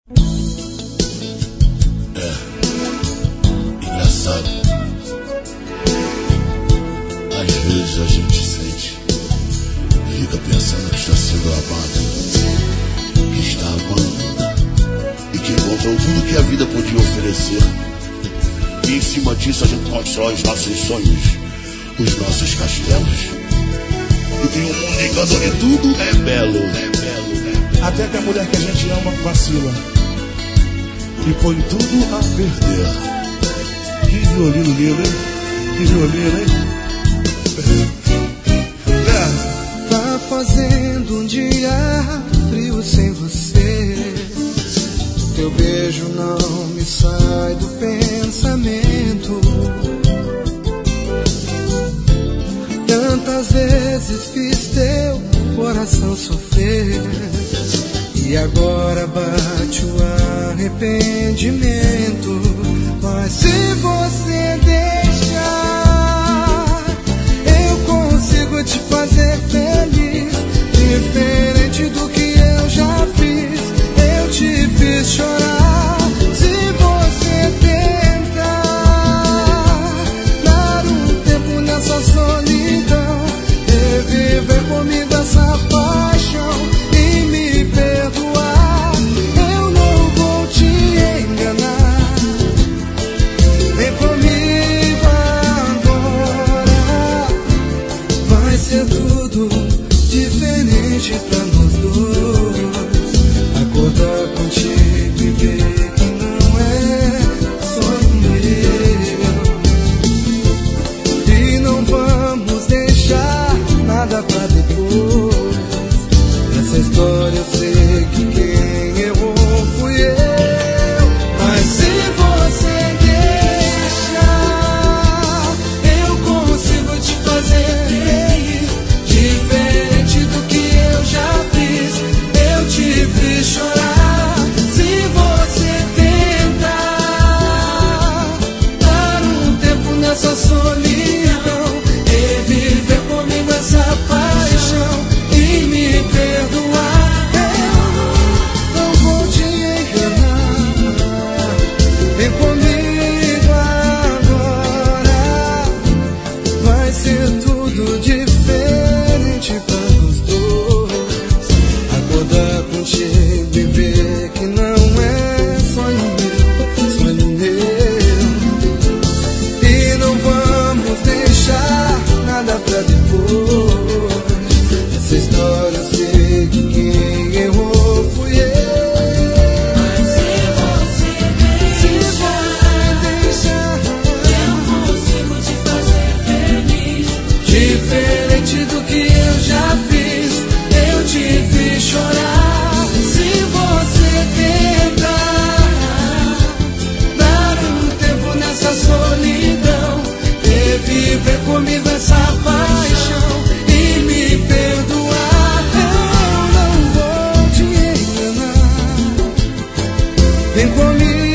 Engraçado. Às vezes a gente sente, fica pensando que está sendo amado, que está amando e que encontrou tudo que a vida podia oferecer. E em cima disso a gente constrói os nossos sonhos, os nossos castelos. E tem um mundo encanto onde tudo é belo, até que a mulher que a gente ama vacila e põe tudo a perder. Que violino lindo, hein? Que violino, hein? Tá fazendo um dia frio sem você. Teu beijo não me sai do pensamento. Tantas vezes fiz teu coração sofrer, e agora bate o arrependimento. Mas se você deixar, eu consigo te fazer feliz. Diferente do que eu já fiz, eu te fiz chorar. Se você tentar dar um tempo nessa solidão, reviver comigo essa paixão e me perdoar, eu não vou te enganar. Vem comigo agora, vai ser tudo diferente pra nós dois. Acordar contigo e ver que não é sonho meu. E não vamos deixar nada pra depois. Nessa história eu sei que quem errou fui eu. Mas se você deixar, eu consigo te fazer feliz. Diferente do que eu já fiz, eu te fiz chorar. Se você tentar dar um tempo nessa solidão, reviver comigo essa paixão e me perdoar, eu não vou te enganar. Vem comigo agora, vai ser tudo diferente pra nós dois. Acordar contigo e ver que não é sonho meu. E não vamos deixar nada pra depois. Essa história eu sei que quem errou fui eu. Mas se você deixar, eu consigo te fazer feliz. Diferente do que eu já fiz, eu te fiz chorar. Se você tentar dar um tempo nessa solidão, reviver comigo essa paixão e me perdoar, eu não vou te enganar. Vem comigo